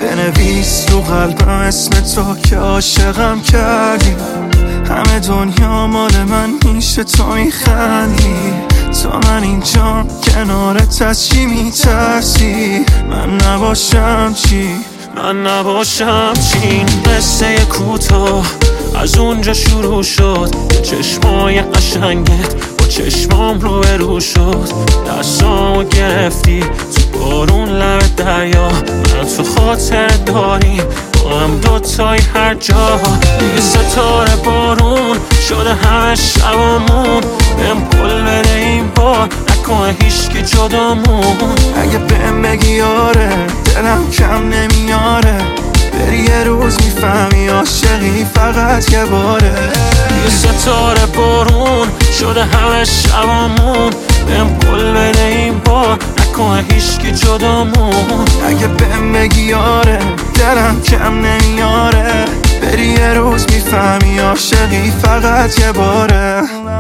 بنویس رو قلبم اسم تو که عاشقم کردی. همه دنیا مال من میشه تو میخندی. تا من اینجام کنارت از چی میترسی؟ من نباشم چی؟ من نباشم چی؟ این قصه کوتاه از اونجا شروع شد که چشمای قشنگت با چشمام رو شد. دستامو گرفتی تو بارون لب دریا، من تو خاطر داریم با هم دوتای هر جا. دیگه ستاره بارون شده همه شبامون، بهم قول بده این بار نکنه هیچکی جدامون. اگه بهم بگی آره دلم کم نمیاره، بری یه روز میفهمی عاشقی فقط یه باره. یه ستاره بارون شده همه شبامون، بهم قول بده این بار نکنه هیچکی جدامون. اگه بهم بگی آره دلم کم نمیاره، بری یه روز میفهمی عاشقی فقط یه باره.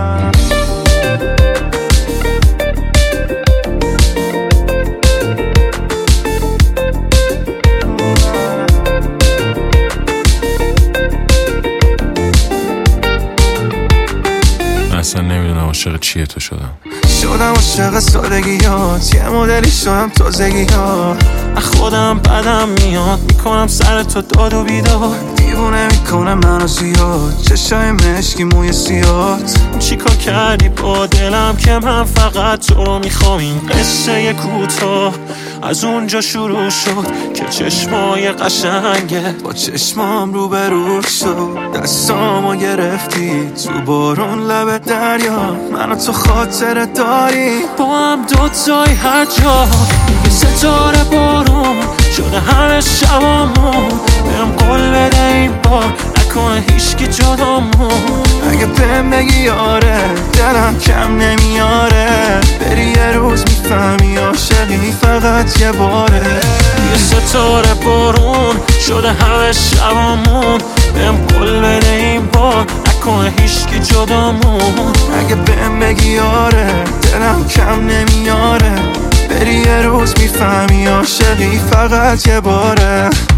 اصلا نمیدونم عاشق چیه تو شدم عاشق سادگیات، یه مدلی شدم تازگیات. خودم بدم میاد میکنم سر تو داد و بیداد، دیوونه میکنه منو زیاد چشای مشکی موی سیات. چیکار کردی با دلم که من فقط تو رو میخوام؟ این قصه کوتاه از اونجا شروع شد که چشمای قشنگت با چشمام رو شد. دستامو گرفتی تو بارون لب دریا، منو تو خاطر داری با هم دوتای هر جا. یه ستاره بارون شده همه شبامون، بهم قول بده این بار نکنه هیچکی جدامون. اگه بهم بگی آره دلم کم نمیاره، بری یه روز میفهمی عاشقی فقط یه باره. یه ستاره بارون شده همه شبامون، بهم قول بده این بار نکنه هیچکی جدامون. اگه بهم بگی آره دلم کم نمیاره، بری یه روز میفهمی عاشقی فقط یه باره.